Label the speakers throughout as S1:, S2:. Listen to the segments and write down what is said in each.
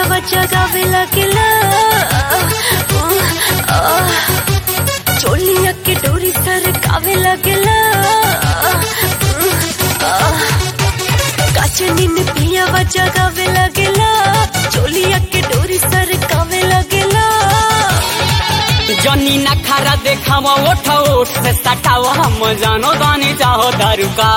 S1: बच्चा गावे लगेला चोलिया के डोरी सर कावे लगेला काचनी में पिया बच्चा गावे लगेला चोलिया के डोरी सर कावे लगेला
S2: जनी ना खारा देखावा ओठ ओठ से सटावा हम जानो दानी चाहो दारू का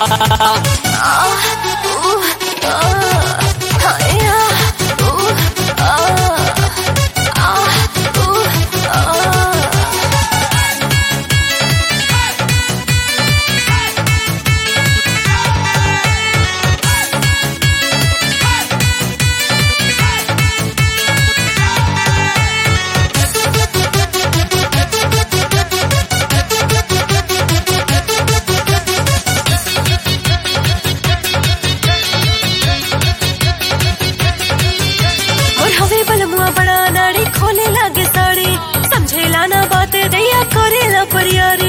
S1: बड़ा नाड़ी खोले लागे साड़ी समझेला ना बात दैया करेला परियारी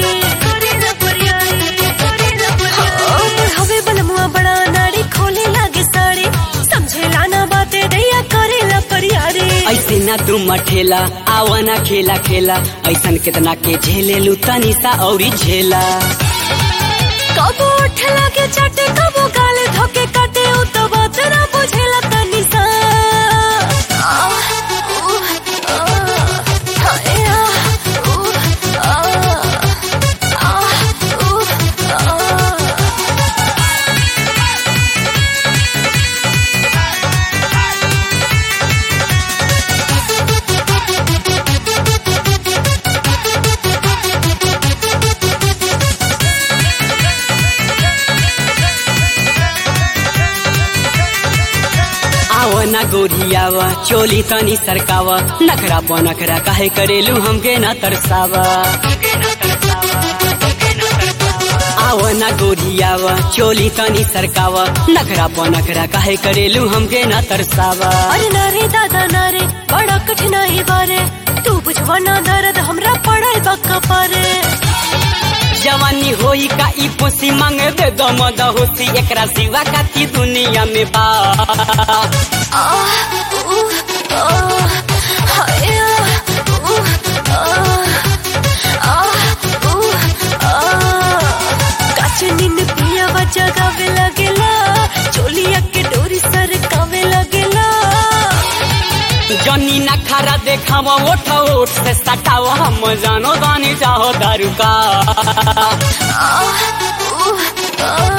S1: हवे बलमुआ बड़ा नाड़ी खोले लागे साड़ी समझेला ना बात दैया करेला परियारी
S2: ऐसे ना तुम मठेला आवा ना खेला खेला ऐसन कितना के झेले लू तनी सा औरी झेला
S1: कबो उठ लागे चाटे कबो गाले धोके काटे उ तो बात ना बुझेला तनी सा
S2: ना गोरियावा चोली तनी सरकावा नखरा पनखरा काहे करेलू हमके ना तरसावा आवा ना गोरियावा चोली तनी सरकावा नखरा पनखरा काहे करेलू हमके ना तरसावा
S1: अरे नारे दादा नारे बड़ा कठिनाई बारे तू बुझवा ना दर्द हमरा पड़ल बक्का पारे
S2: जवानी होई का ई पोसी मांगे दे दमद होसी एकरा सिवा काती दुनिया में बा
S1: काचनी में पिया बच्चा गावे लगेला चोलिया के डोरी सर कावे लगेला
S2: जनी ना खारा देखावा ओठ ओठ से सटावा हम जानो दानी चाहो दारू का